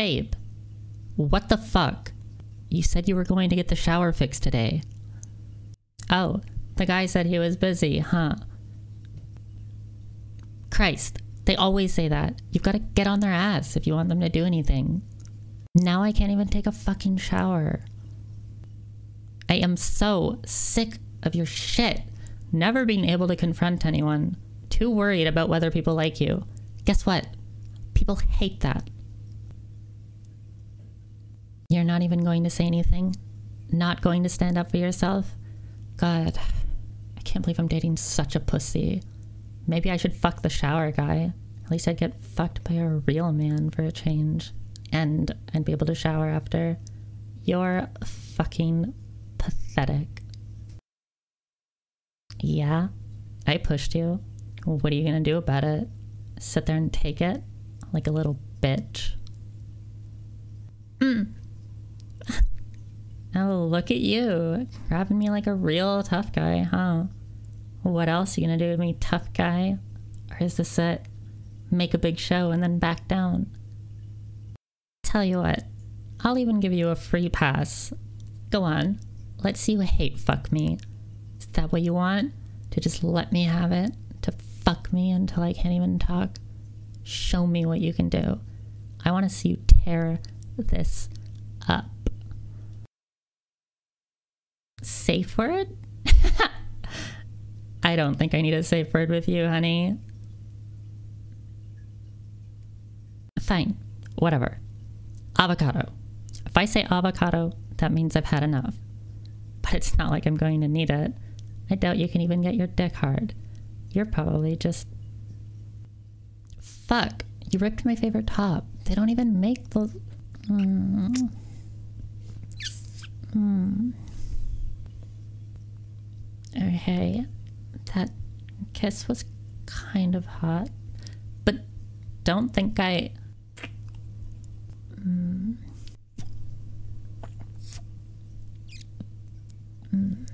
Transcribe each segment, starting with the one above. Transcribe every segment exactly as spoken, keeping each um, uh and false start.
Babe, what the fuck? You said you were going to get the shower fixed today. Oh, the guy said he was busy, huh? Christ, they always say that. You've got to get on their ass if you want them to do anything. Now I can't even take a fucking shower. I am so sick of your shit. Never being able to confront anyone. Too worried about whether people like you. Guess what? People hate that. You're not even going to say anything? Not going to stand up for yourself? God, I can't believe I'm dating such a pussy. Maybe I should fuck the shower guy. At least I'd get fucked by a real man for a change. And I'd be able to shower after. You're fucking pathetic. Yeah, I pushed you. What are you gonna do about it? Sit there and take it? Like a little bitch? Mm. Oh, look at you. Grabbing me like a real tough guy, huh? What else are you gonna do with me, tough guy? Or is this it? Make a big show and then back down? Tell you what, I'll even give you a free pass. Go on, let's see you hate fuck me. Is that what you want? To just let me have it? To fuck me until I can't even talk? Show me what you can do. I want to see you tear this up. Safe word? I don't think I need a safe word with you, honey. Fine, whatever. Avocado. If I say avocado, that means I've had enough. But it's not like I'm going to need it. I doubt you can even get your dick hard. You're probably just... Fuck, you ripped my favorite top. They don't even make those... Mm. Mm. Okay, that kiss was kind of hot. But don't think I... Mm. Mm.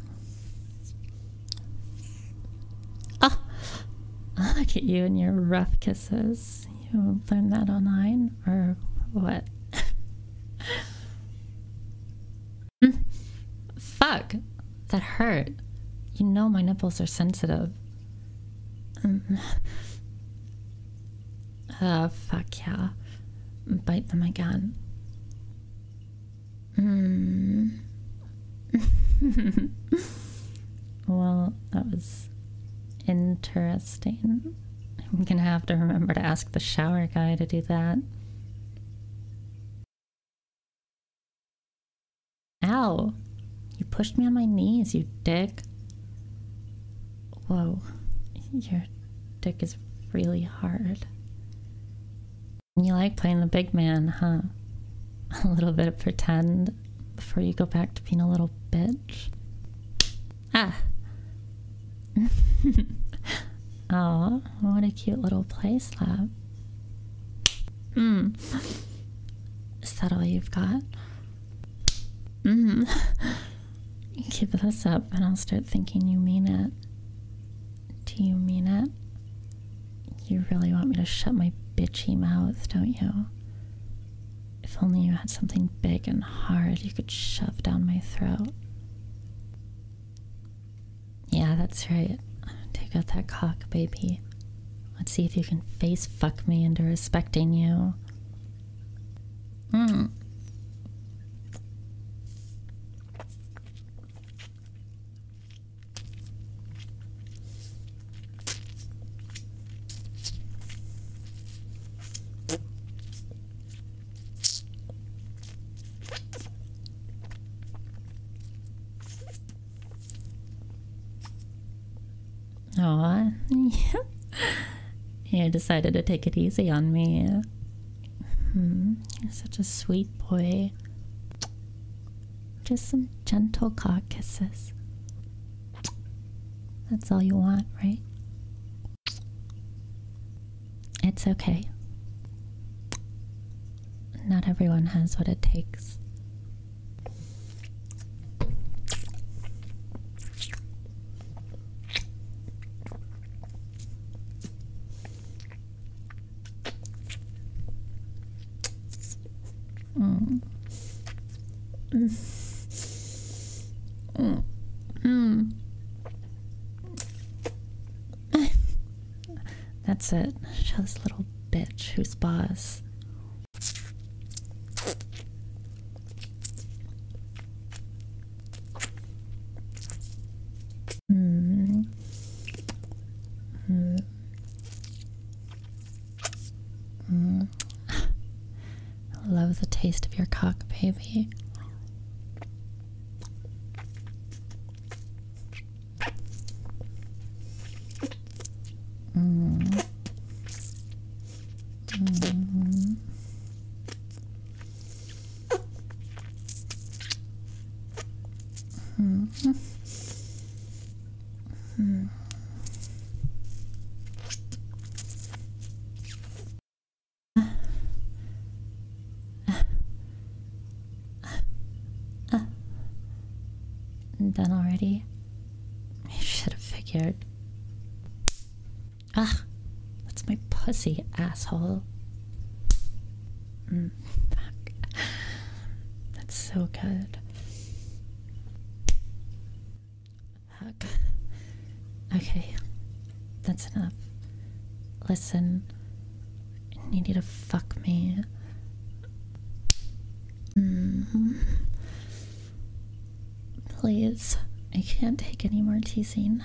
Oh, look at you and your rough kisses. You learned that online or what? Mm. Fuck, that hurt. You know my nipples are sensitive. Mm. Oh, fuck yeah. Bite them again. Mm. Well, that was interesting. I'm gonna have to remember to ask the shower guy to do that. Ow! You pushed me on my knees, you dick. Whoa. Your dick is really hard. You like playing the big man, huh? A little bit of pretend before you go back to being a little bitch. Ah. Oh, what a cute little play slap. Mm. Is that all you've got? Mm. Keep this up and I'll start thinking you mean it. Do you mean it? You really want me to shut my bitchy mouth, don't you? If only you had something big and hard you could shove down my throat. Yeah, that's right. Take out that cock, baby. Let's see if you can face fuck me into respecting you. Hmm. Aw, you decided to take it easy on me. Hmm, you're such a sweet boy. Just some gentle cock kisses. That's all you want, right? It's okay. Not everyone has what it takes. Mm. Mm. Mm. Mm. That's it. Show this little bitch who's boss. Mm. Mm. Mm. I love the taste of your cock, baby. Mm. Mm. Mm. Mm. Done already? I should have figured. Ah, that's my pussy, asshole. Mm, fuck. That's so good. Fuck. Okay, that's enough. Listen, I need you to fuck me. Mm. Please, I can't take any more teasing.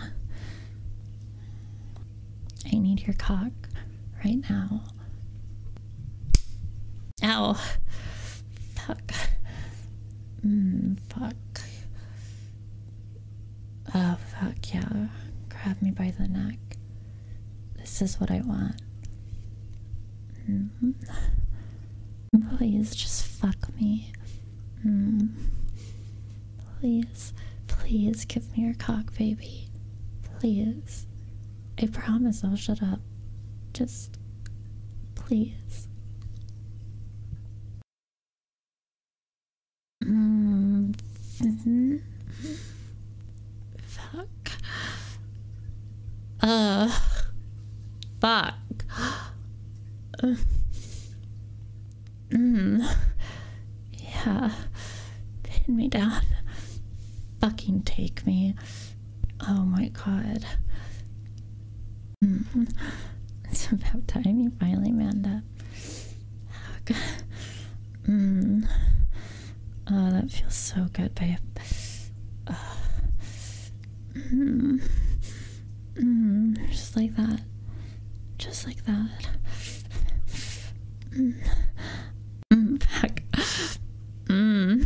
I need your cock right now. Ow. Fuck. Mm, fuck. Oh, fuck, yeah. Grab me by the neck. This is what I want. Mm-hmm. Please, just fuck me. Mm. Please, please give me your cock, baby. Please. I promise I'll shut up. Just, please. Mm. Mm-hmm. Fuck. Uh. Fuck. Uh. Mm. Yeah. Pin me down. Fucking take me. Oh my god. Mm. It's about time you finally manned up. Fuck. Mm. Oh, that feels so good, babe. Uh. Mm. Mm. Just like that. Just like that. Mm. Mm. Fuck. Mm.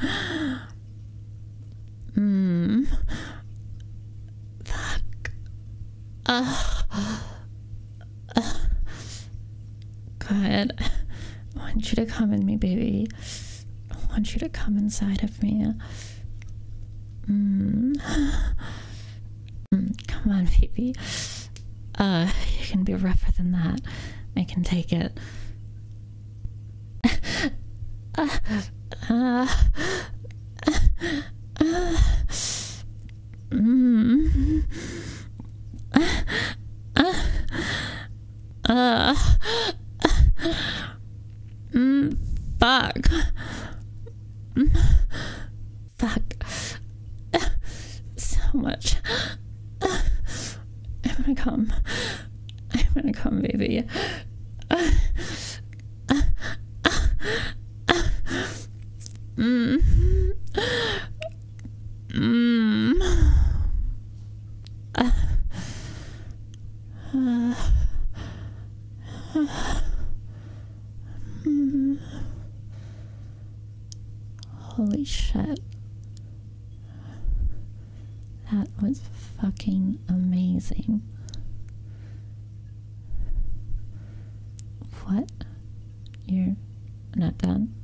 Mm. Fuck. Uh. Uh. God. I want you to come in me, baby. I want you to come inside of me. Mm. Mm. Come on, baby. Uh, you can be rougher than that. I can take it. Uh, uh, uh, uh, mm, uh, uh, uh, mm, fuck. Mm, fuck. Uh, so much. Uh, I'm gonna come. I'm gonna come, baby. Uh, uh, uh, uh, mm, mm, uh, uh, uh, mm. Holy shit. That was fucking amazing. What? You're not done?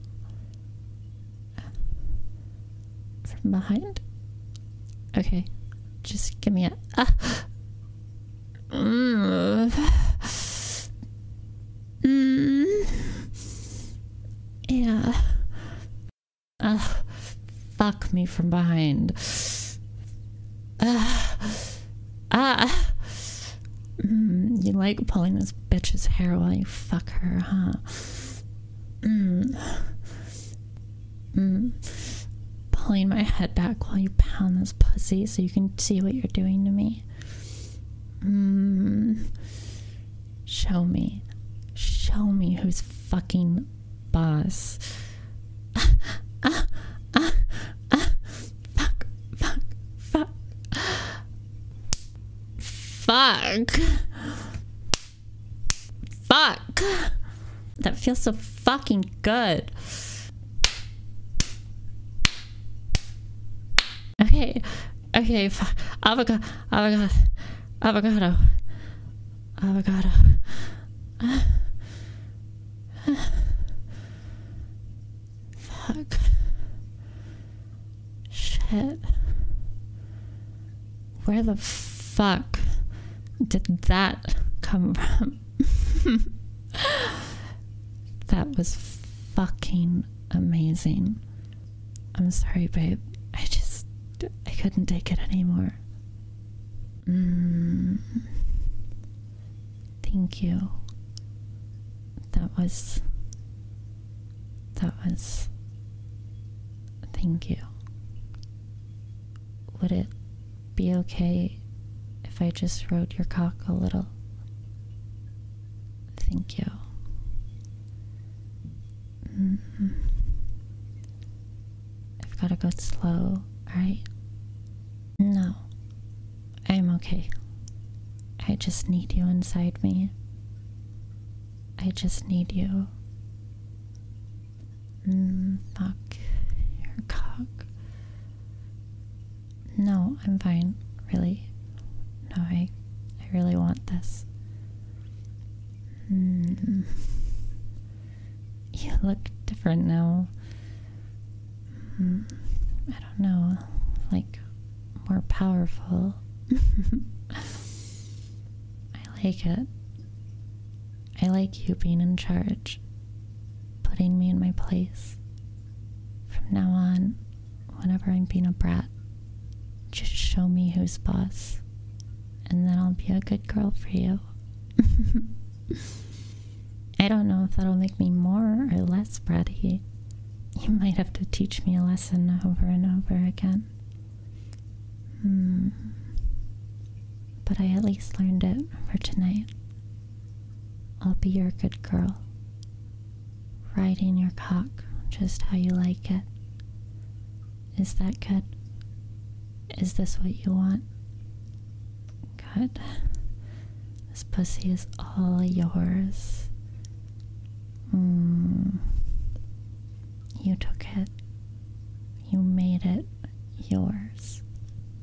From behind? Okay. Just give me a... Ah. Mm. Mm. Yeah. Uh, fuck me from behind. Uh, ah. Mm, you like pulling this bitch's hair while you fuck her, huh? Mm. Mm. Pulling my head back while you pound this pussy so you can see what you're doing to me. Mm. Show me. Show me who's fucking boss. Ah, ah, ah, ah. Fuck, fuck, fuck. Fuck. Fuck. That feels so fucking good. Okay, okay, f- avocado, avocado, avocado, avocado. Uh, uh, fuck. Shit. Where the fuck did that come from? That was fucking amazing. I'm sorry, babe. I just, I couldn't take it anymore. Mm. Thank you. That was, that was, thank you. Would it be okay if I just rode your cock a little? Thank you. Mm-hmm. I've gotta go slow, alright? No, I'm okay. I just need you inside me. I just need you. Mm, fuck. Your cock. No, I'm fine. Really. No, I, I really want this. Mm. You look different now. Mm, I don't know. Like, more powerful. I like it. I like you being in charge, putting me in my place. From now on, whenever I'm being a brat, just show me who's boss, and then I'll be a good girl for you. I don't know if that'll make me more or less bratty. You might have to teach me a lesson over and over again. Hmm. But I at least learned it for tonight. I'll be your good girl, riding your cock just how you like it. Is that good? Is this what you want? Good. This pussy is all yours. Mm. You took it. You made it yours.